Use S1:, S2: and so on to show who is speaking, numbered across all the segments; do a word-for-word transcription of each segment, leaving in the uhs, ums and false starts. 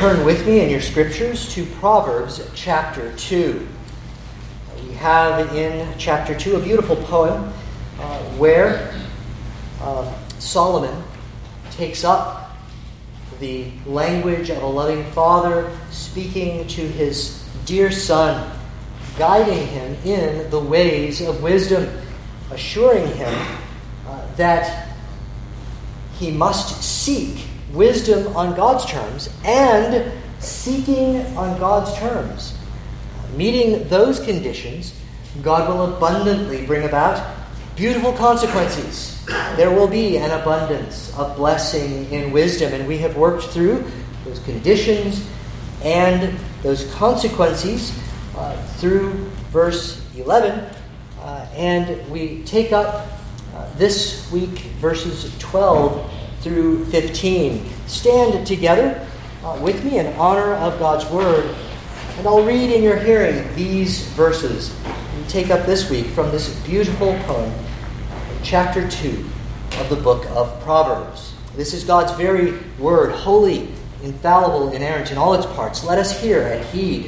S1: turn with me in your scriptures to Proverbs chapter two. We have in chapter two a beautiful poem uh, where uh, Solomon takes up the language of a loving father speaking to his dear son, guiding him in the ways of wisdom, assuring him uh, that he must seek wisdom on God's terms, and seeking on God's terms, meeting those conditions, God will abundantly bring about beautiful consequences. There will be an abundance of blessing in wisdom, and we have worked through those conditions and those consequences uh, through verse eleven, uh, and we take up uh, this week verses twelve through fifteen. Stand together uh, with me in honor of God's Word, and I'll read in your hearing these verses we take up this week from this beautiful poem, chapter two of the book of Proverbs. This is God's very Word, holy, infallible, inerrant in all its parts. Let us hear and heed.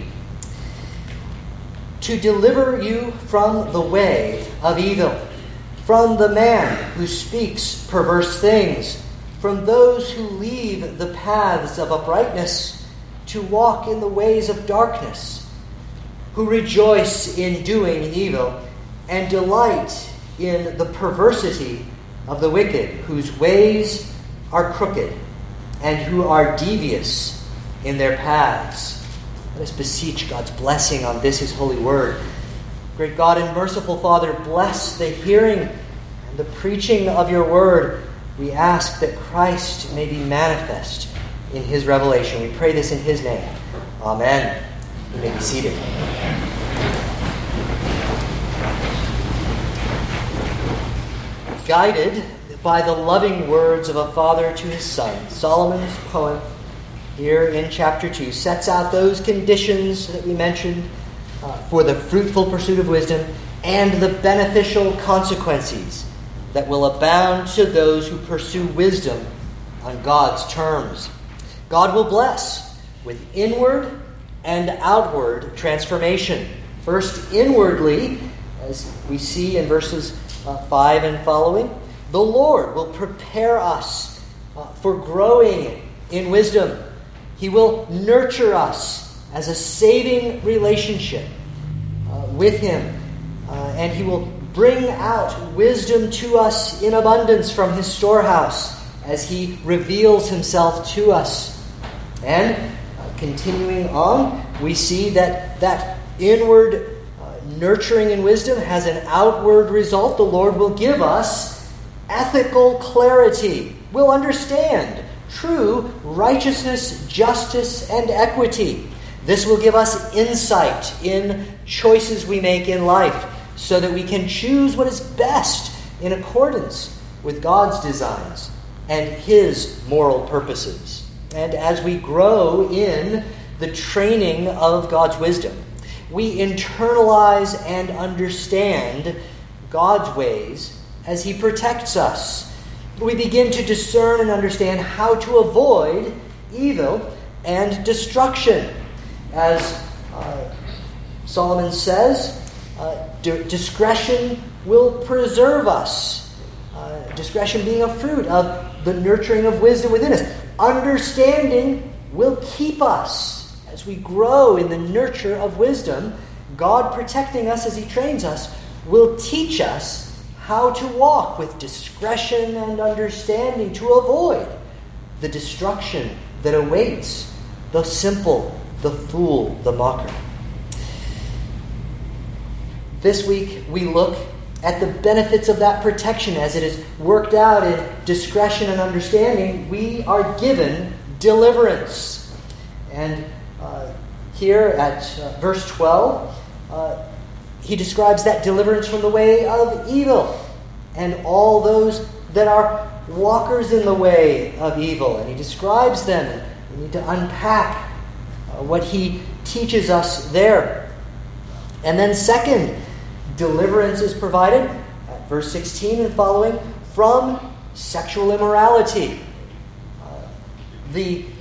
S1: To deliver you from the way of evil, from the man who speaks perverse things, from those who leave the paths of uprightness to walk in the ways of darkness, who rejoice in doing evil and delight in the perversity of the wicked, whose ways are crooked and who are devious in their paths. Let us beseech God's blessing on this, his holy word. Great God and merciful Father, bless the hearing and the preaching of your word. We ask that Christ may be manifest in his revelation. We pray this in his name. Amen. You may be seated. Guided by the loving words of a father to his son, Solomon's poem here in chapter two sets out those conditions that we mentioned uh, for the fruitful pursuit of wisdom and the beneficial consequences that will abound to those who pursue wisdom on God's terms. God will bless with inward and outward transformation. First, inwardly, as we see in verses uh, five and following, the Lord will prepare us uh, for growing in wisdom. He will nurture us as a saving relationship uh, with him, uh, and he will bring out wisdom to us in abundance from his storehouse as he reveals himself to us. And uh, continuing on, we see that that inward uh, nurturing in wisdom has an outward result. The Lord will give us ethical clarity. We'll understand true righteousness, justice, and equity. This will give us insight in choices we make in life, so that we can choose what is best in accordance with God's designs and his moral purposes. And as we grow in the training of God's wisdom, we internalize and understand God's ways as he protects us. We begin to discern and understand how to avoid evil and destruction. As uh, Solomon says, Uh, discretion will preserve us. Uh, discretion being a fruit of the nurturing of wisdom within us. Understanding will keep us as we grow in the nurture of wisdom. God protecting us as he trains us will teach us how to walk with discretion and understanding to avoid the destruction that awaits the simple, the fool, the mocker. This week, we look at the benefits of that protection as it is worked out in discretion and understanding. We are given deliverance. And uh, here at uh, verse twelve, uh, he describes that deliverance from the way of evil and all those that are walkers in the way of evil. And he describes them. We need to unpack uh, what he teaches us there. And then second, deliverance is provided, at verse sixteen and following, from sexual immorality. Uh, the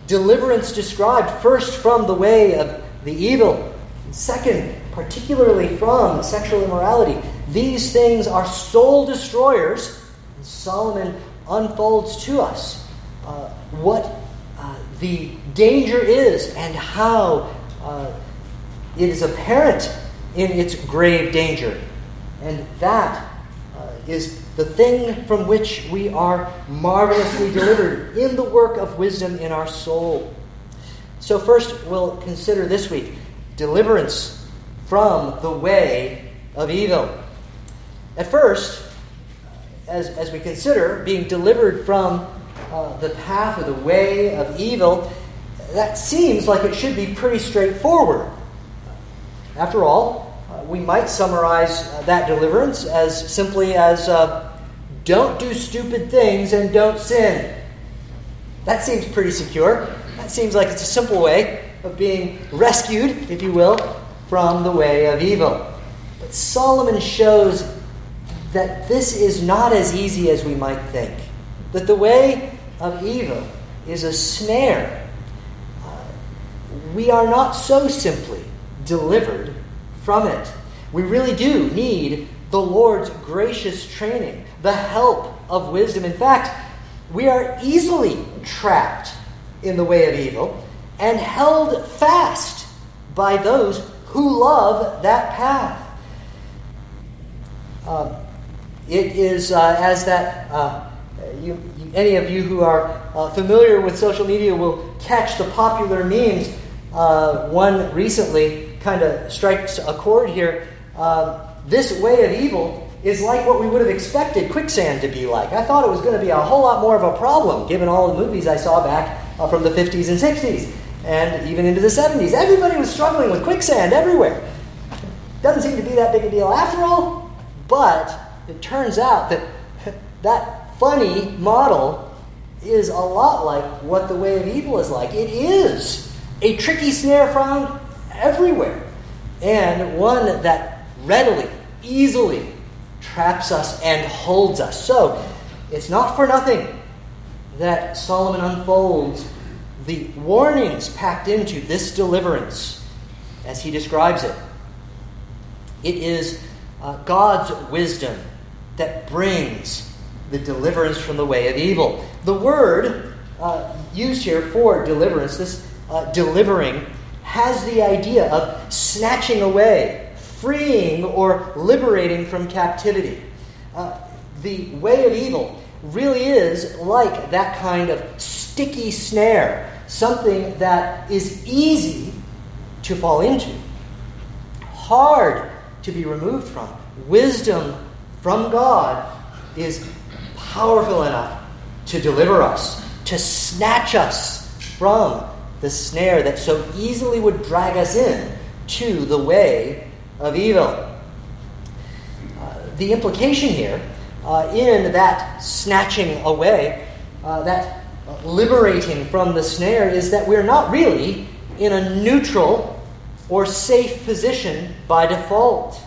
S1: deliverance described first from the way of the evil, and second, particularly from sexual immorality. These things are soul destroyers, and Solomon unfolds to us uh, what uh, the danger is and how uh, it is apparent in its grave danger. And that uh, is the thing from which we are marvelously delivered in the work of wisdom in our soul. So first we'll consider this week deliverance from the way of evil. At first, as, as we consider being delivered from uh, the path or the way of evil, that seems like it should be pretty straightforward. After all, uh, we might summarize uh, that deliverance as simply as uh, don't do stupid things and don't sin. That seems pretty secure. That seems like it's a simple way of being rescued, if you will, from the way of evil. But Solomon shows that this is not as easy as we might think. That the way of evil is a snare. Uh, we are not so simply delivered from it. We really do need the Lord's gracious training, the help of wisdom. In fact, we are easily trapped in the way of evil and held fast by those who love that path. Um, it is uh, as that uh, you, you, any of you who are uh, familiar with social media will catch the popular memes. Uh, one recently kind of strikes a chord here. Uh, this way of evil is like what we would have expected quicksand to be like. I thought it was going to be a whole lot more of a problem, given all the movies I saw back uh, from the fifties and sixties, and even into the seventies. Everybody was struggling with quicksand everywhere. Doesn't seem to be that big a deal after all, but it turns out that that funny model is a lot like what the way of evil is like. It is a tricky snare found everywhere, and one that readily, easily traps us and holds us. So, it's not for nothing that Solomon unfolds the warnings packed into this deliverance as he describes it. It is uh, God's wisdom that brings the deliverance from the way of evil. The word uh, used here for deliverance, this uh, delivering, has the idea of snatching away, freeing or liberating from captivity. Uh, the way of evil really is like that kind of sticky snare, something that is easy to fall into, hard to be removed from. Wisdom from God is powerful enough to deliver us, to snatch us from the snare that so easily would drag us in to the way of evil. Uh, the implication here uh, in that snatching away, uh, that liberating from the snare, is that we're not really in a neutral or safe position by default.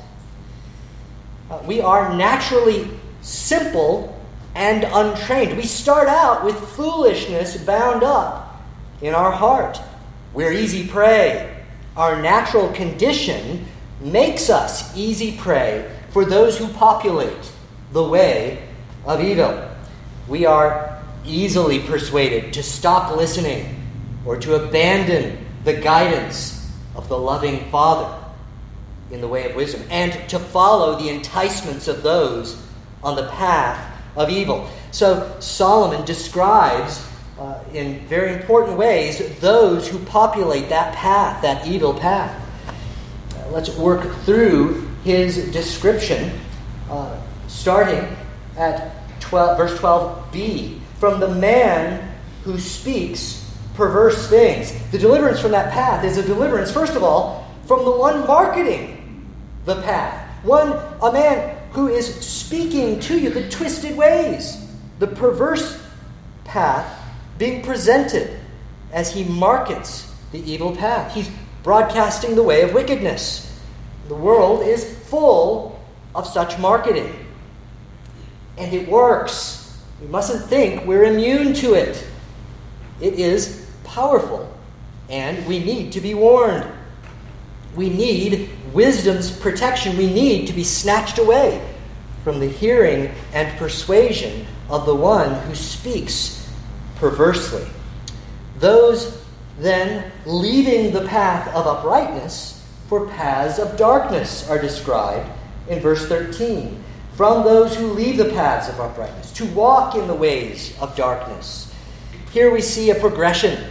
S1: Uh, we are naturally simple and untrained. We start out with foolishness bound up in our heart. We're easy prey. Our natural condition makes us easy prey for those who populate the way of evil. We are easily persuaded to stop listening or to abandon the guidance of the loving Father in the way of wisdom, and to follow the enticements of those on the path of evil. So Solomon describes uh, in very important ways those who populate that path, that evil path. Uh, let's work through his description, uh, starting at twelve, verse twelve b. From the man who speaks perverse things. The deliverance from that path is a deliverance, first of all, from the one marketing the path. One, a man who is speaking to you the twisted ways, the perverse path being presented as he markets the evil path. He's broadcasting the way of wickedness. The world is full of such marketing. And it works. We mustn't think we're immune to it. It is powerful, and we need to be warned. We need wisdom's protection. We need to be snatched away from the hearing and persuasion of the one who speaks perversely. Those then leaving the path of uprightness for paths of darkness are described in verse thirteen. From those who leave the paths of uprightness, to walk in the ways of darkness. Here we see a progression.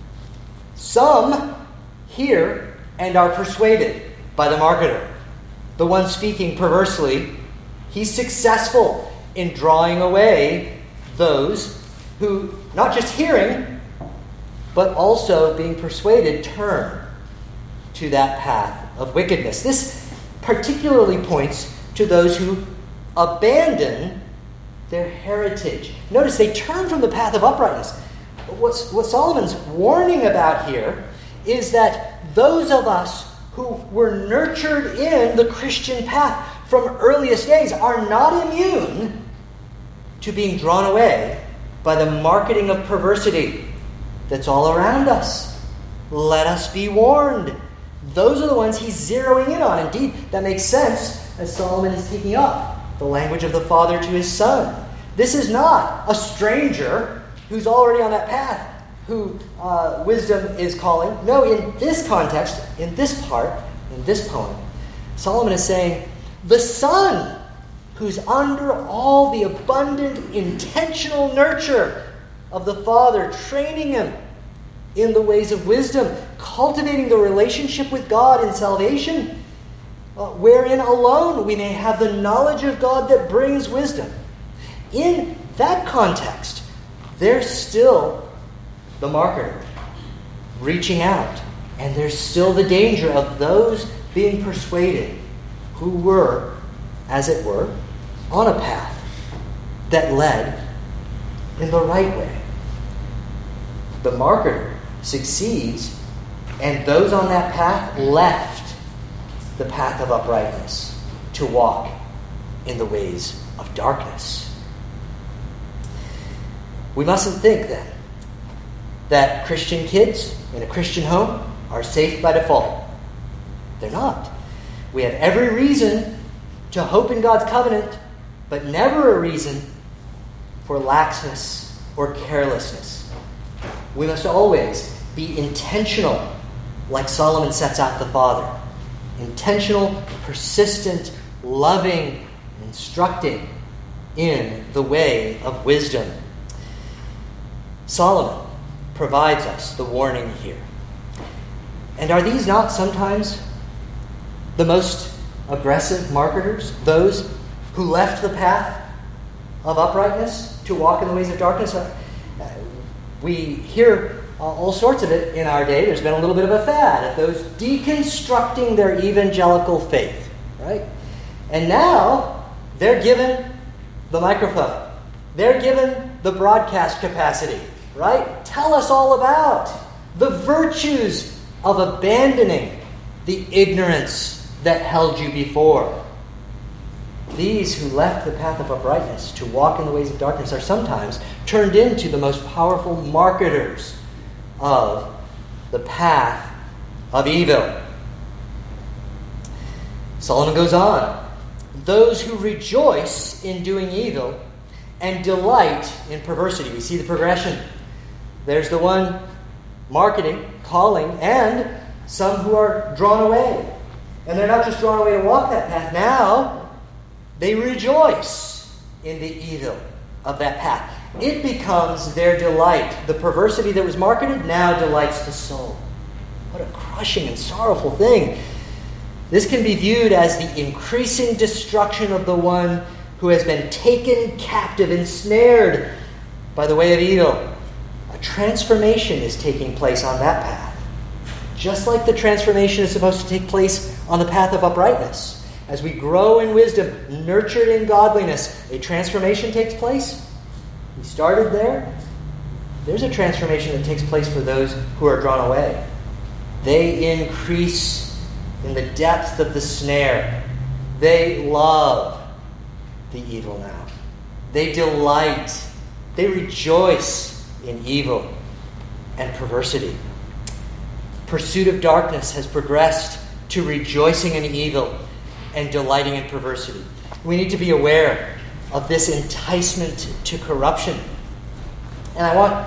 S1: Some hear and are persuaded by the marketer. The one speaking perversely, he's successful in drawing away those who, not just hearing, but also being persuaded, turn to that path of wickedness. This particularly points to those who abandon their heritage. Notice they turn from the path of uprightness. What's, what Solomon's warning about here is that those of us who were nurtured in the Christian path from earliest days are not immune to being drawn away by the marketing of perversity that's all around us. Let us be warned. Those are the ones he's zeroing in on. Indeed, that makes sense as Solomon is taking up the language of the father to his son. This is not a stranger who's already on that path who uh, wisdom is calling. No, in this context, in this part, in this poem, Solomon is saying, the son who's under all the abundant, intentional nurture of the father, training him in the ways of wisdom, cultivating the relationship with God in salvation, uh, wherein alone we may have the knowledge of God that brings wisdom. In that context, there's still the marketer reaching out, and there's still the danger of those being persuaded who were, as it were, on a path that led in the right way. The marketer succeeds, and those on that path left the path of uprightness to walk in the ways of darkness. We mustn't think then that Christian kids in a Christian home are safe by default. They're not. We have every reason to hope in God's covenant, but never a reason for laxness or carelessness. We must always be intentional, like Solomon sets out the Father. Intentional, persistent, loving, instructing in the way of wisdom. Solomon provides us the warning here. And are these not sometimes the most aggressive marketers? Those who left the path of uprightness to walk in the ways of darkness? We hear all sorts of it in our day. There's been a little bit of a fad of those deconstructing their evangelical faith, right? And now they're given the microphone. They're given the broadcast capacity, right? Tell us all about the virtues of abandoning the ignorance that held you before. These who left the path of uprightness to walk in the ways of darkness are sometimes turned into the most powerful marketers of the path of evil. Solomon goes on. Those who rejoice in doing evil and delight in perversity. We see the progression. There's the one marketing, calling, and some who are drawn away. And they're not just drawn away to walk that path. Now, they rejoice in the evil of that path. It becomes their delight. The perversity that was marketed now delights the soul. What a crushing and sorrowful thing. This can be viewed as the increasing destruction of the one who has been taken captive, ensnared by the way of evil. A transformation is taking place on that path. Just like the transformation is supposed to take place on the path of uprightness. As we grow in wisdom, nurtured in godliness, a transformation takes place. We started there. There's a transformation that takes place for those who are drawn away. They increase in the depth of the snare. They love the evil now. They delight. They rejoice in evil. and perversity. Pursuit of darkness has progressed to rejoicing in evil and delighting in perversity. We need to be aware of this enticement to corruption. And I want,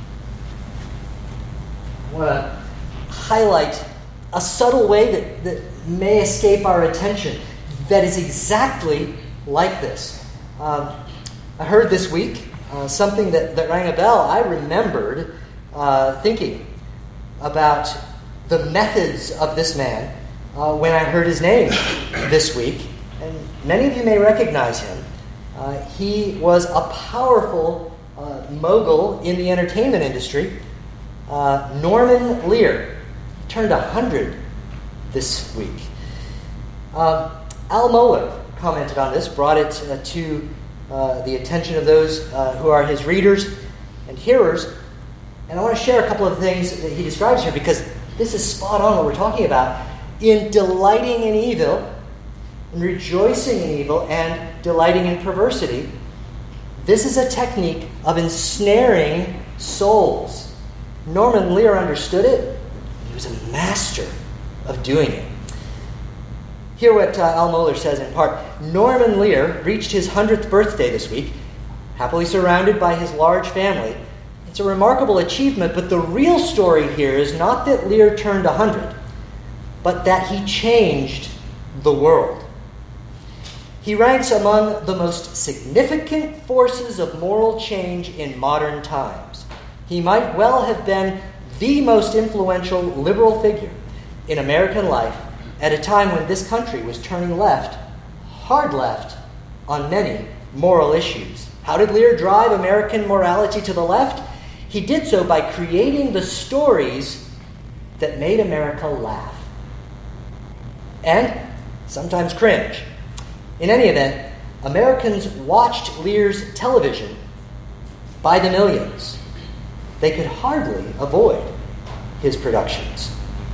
S1: I want to highlight a subtle way that, that may escape our attention that is exactly like this. Um, I heard this week uh, something that, that rang a bell. I remembered uh, thinking about the methods of this man uh, when I heard his name this week. And many of you may recognize him. Uh, he was a powerful uh, mogul in the entertainment industry. Uh, Norman Lear turned one hundred this week. Uh, Al Mohler commented on this, brought it uh, to uh, the attention of those uh, who are his readers and hearers. And I want to share a couple of things that he describes here, because this is spot on what we're talking about. In delighting in evil, in rejoicing in evil, and delighting in perversity, this is a technique of ensnaring souls. Norman Lear understood it. He was a master of doing it. Hear what uh, Al Mohler says in part. Norman Lear reached his hundredth birthday this week, happily surrounded by his large family. It's a remarkable achievement, but the real story here is not that Lear turned one hundred, but that he changed the world. He ranks among the most significant forces of moral change in modern times. He might well have been the most influential liberal figure in American life at a time when this country was turning left, hard left, on many moral issues. How did Lear drive American morality to the left? He did so by creating the stories that made America laugh. And sometimes cringe. In any event, Americans watched Lear's television by the millions. They could hardly avoid his productions.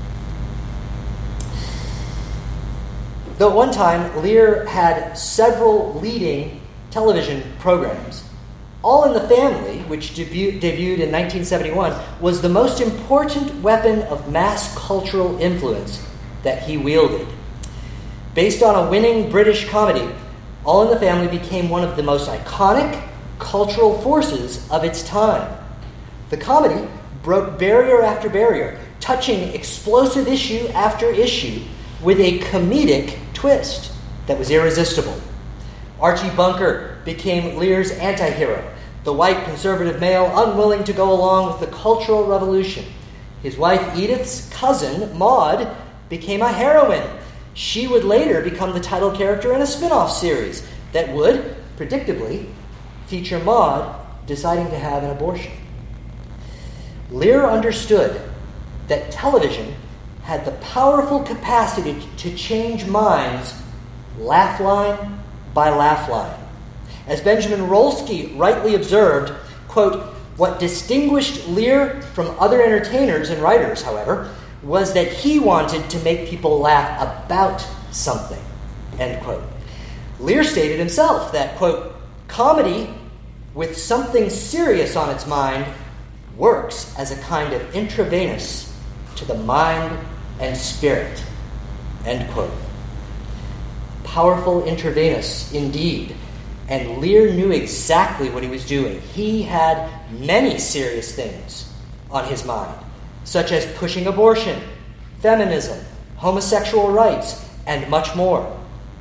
S1: Though at one time Lear had several leading television programs, All in the Family, which debu- debuted in nineteen seventy-one, was the most important weapon of mass cultural influence that he wielded. Based on a winning British comedy, All in the Family became one of the most iconic cultural forces of its time. The comedy broke barrier after barrier, touching explosive issue after issue with a comedic twist that was irresistible. Archie Bunker became Lear's anti-hero, the white conservative male unwilling to go along with the cultural revolution. His wife Edith's cousin, Maude, became a heroine. She would later become the title character in a spin-off series that would, predictably, feature Maude deciding to have an abortion. Lear understood that television had the powerful capacity to change minds laugh line by laugh line. As Benjamin Rolsky rightly observed, quote, what distinguished Lear from other entertainers and writers, however, was that he wanted to make people laugh about something, end quote. Lear stated himself that, quote, comedy with something serious on its mind works as a kind of intravenous to the mind and spirit, end quote. Powerful intravenous, indeed. And Lear knew exactly what he was doing. He had many serious things on his mind, such as pushing abortion, feminism, homosexual rights, and much more.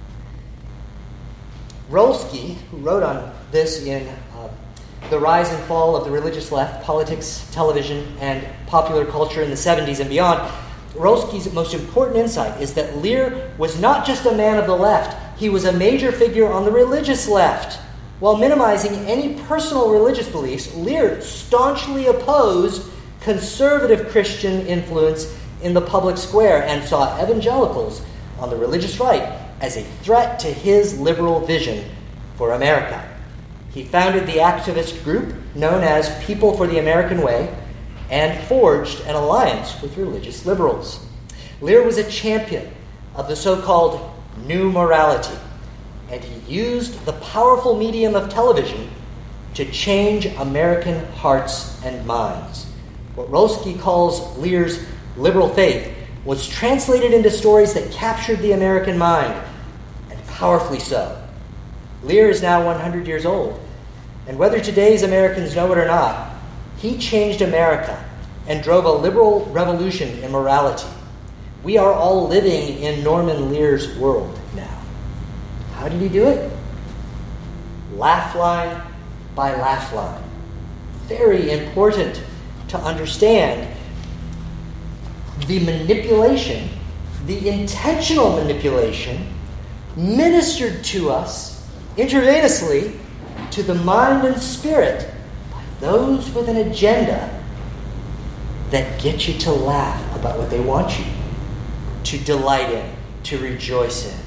S1: Rolsky, who wrote on this in uh, The Rise and Fall of the Religious Left, Politics, Television, and Popular Culture in the seventies and Beyond, Rolsky's most important insight is that Lear was not just a man of the left, he was a major figure on the religious left. While minimizing any personal religious beliefs, Lear staunchly opposed conservative Christian influence in the public square and saw evangelicals on the religious right as a threat to his liberal vision for America. He founded the activist group known as People for the American Way and forged an alliance with religious liberals. Lear was a champion of the so-called new morality, and he used the powerful medium of television to change American hearts and minds. What Rolski calls Lear's liberal faith was translated into stories that captured the American mind, and powerfully so. Lear is now one hundred years old, and whether today's Americans know it or not, he changed America and drove a liberal revolution in morality. We are all living in Norman Lear's world now. How did he do it? Laugh line by laugh line. Very important to understand the manipulation, the intentional manipulation ministered to us intravenously to the mind and spirit by those with an agenda that get you to laugh about what they want you to delight in, to rejoice in.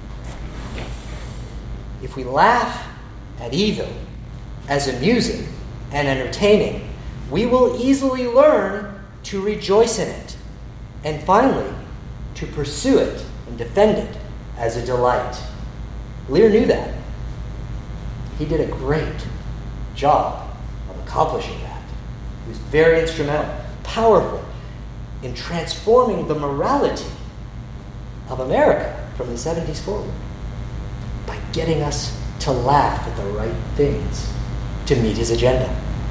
S1: If we laugh at evil as amusing and entertaining, we will easily learn to rejoice in it, and finally, to pursue it and defend it as a delight. Lear knew that. He did a great job of accomplishing that. He was very instrumental, powerful in transforming the morality of America from the seventies forward by getting us to laugh at the right things to meet his agenda.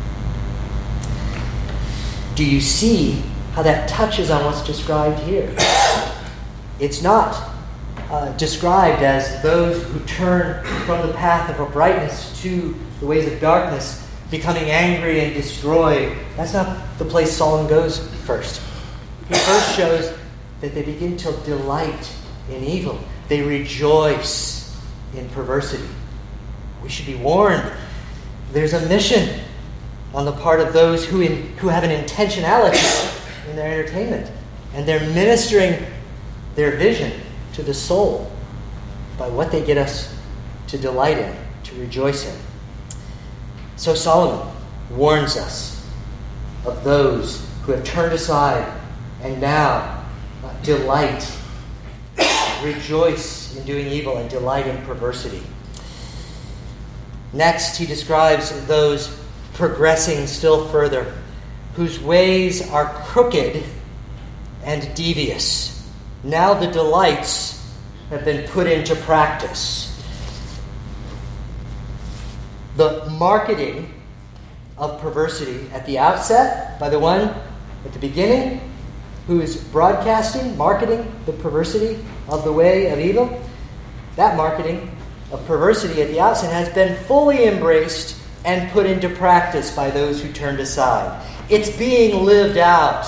S1: Do you see how that touches on what's described here? It's not uh, described as those who turn from the path of uprightness to the ways of darkness, becoming angry and destroyed. That's not the place Solomon goes first. He first shows that they begin to delight in evil. They rejoice in perversity. We should be warned. There's a mission on the part of those who in, who have an intentionality in their entertainment, and they're ministering their vision to the soul by what they get us to delight in, to rejoice in. So Solomon warns us of those who have turned aside and now uh, delight, rejoice in doing evil and delight in perversity. Next, he describes those progressing still further, whose ways are crooked and devious. Now the delights have been put into practice. The marketing of perversity at the outset by the one at the beginning who is broadcasting, marketing the perversity of the way of evil, that marketing of perversity at the outset has been fully embraced and put into practice by those who turned aside. It's being lived out.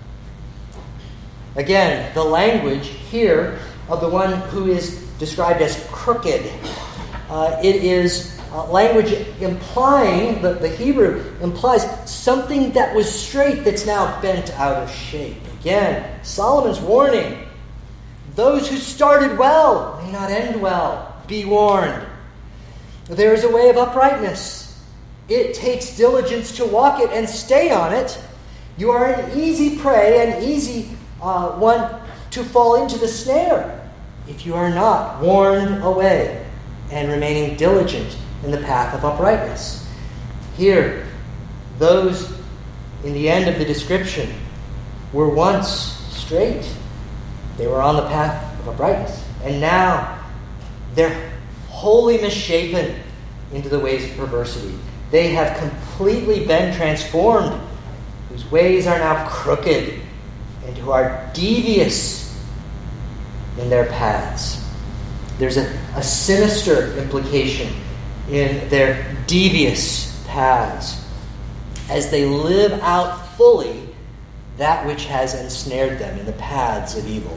S1: Again, the language here of the one who is described as crooked, uh, it is uh, language implying, the, the Hebrew implies something that was straight that's now bent out of shape. Again, Solomon's warning. Those who started well may not end well. Be warned. There is a way of uprightness. It takes diligence to walk it and stay on it. You are an easy prey, an easy uh, one to fall into the snare if you are not warned away and remaining diligent in the path of uprightness. Here, those in the end of the description were once straight. They were on the path of uprightness. And now they're wholly misshapen into the ways of perversity. They have completely been transformed, whose ways are now crooked and who are devious in their paths. There's a, a sinister implication in their devious paths as they live out fully that which has ensnared them in the paths of evil.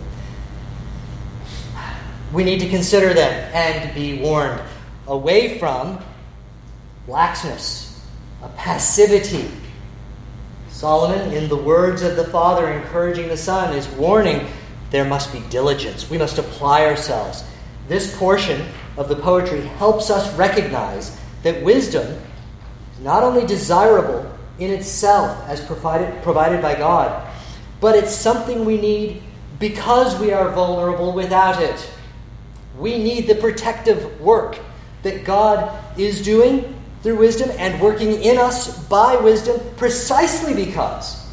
S1: We need to consider them and be warned away from laxness, a passivity. Solomon, in the words of the Father encouraging the Son, is warning there must be diligence. We must apply ourselves. This portion of the poetry helps us recognize that wisdom is not only desirable in itself as provided, provided by God, but it's something we need because we are vulnerable without it. We need the protective work that God is doing through wisdom and working in us by wisdom precisely because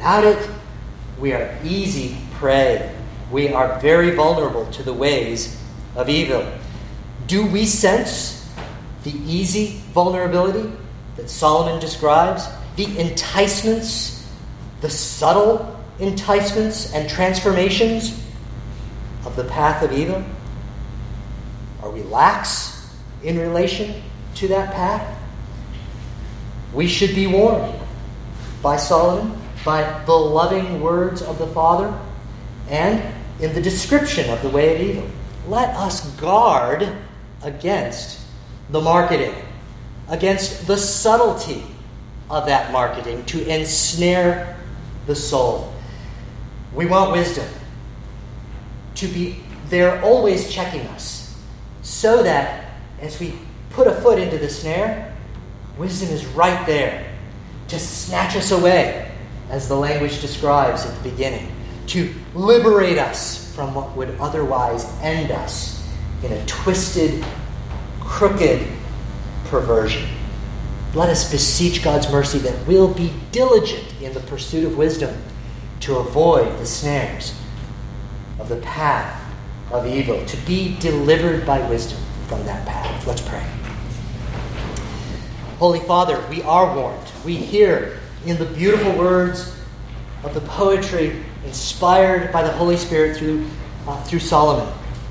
S1: Without it, we are easy prey. We are very vulnerable to the ways of evil. Do we sense the easy vulnerability that Solomon describes? The enticements, the subtle enticements and transformations of the path of evil? Are we lax in relation to that path? We should be warned by Solomon, by the loving words of the Father, and in the description of the way of evil. Let us guard against the marketing, against the subtlety of that marketing to ensnare the soul. We want wisdom to be there, always checking us, so that as we put a foot into the snare, wisdom is right there to snatch us away, as the language describes at the beginning, to liberate us from what would otherwise end us in a twisted, crooked perversion. Let us beseech God's mercy that we'll be diligent in the pursuit of wisdom to avoid the snares of the path of evil, to be delivered by wisdom from that path. Let's pray. Holy Father, we are warned. We hear in the beautiful words of the poetry inspired by the Holy Spirit through, uh, through Solomon.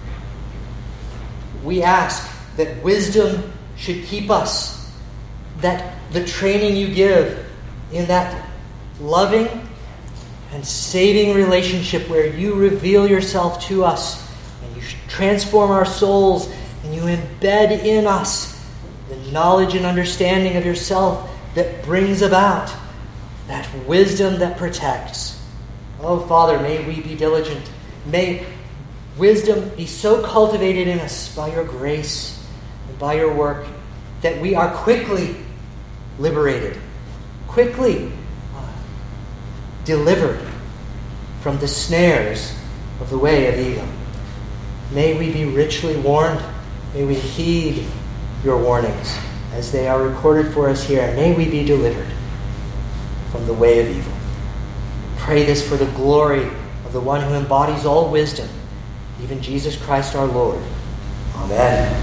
S1: We ask that wisdom should keep us, that the training you give in that loving and saving relationship where you reveal yourself to us and you transform our souls and you embed in us the knowledge and understanding of yourself that brings about that wisdom that protects. Oh, Father, may we be diligent. May wisdom be so cultivated in us by your grace and by your work that we are quickly liberated, quickly uh, delivered from the snares of the way of evil. May we be richly warned. May we heed your warnings as they are recorded for us here. And may we be delivered from the way of evil. Pray this for the glory of the one who embodies all wisdom, even Jesus Christ our Lord. Amen.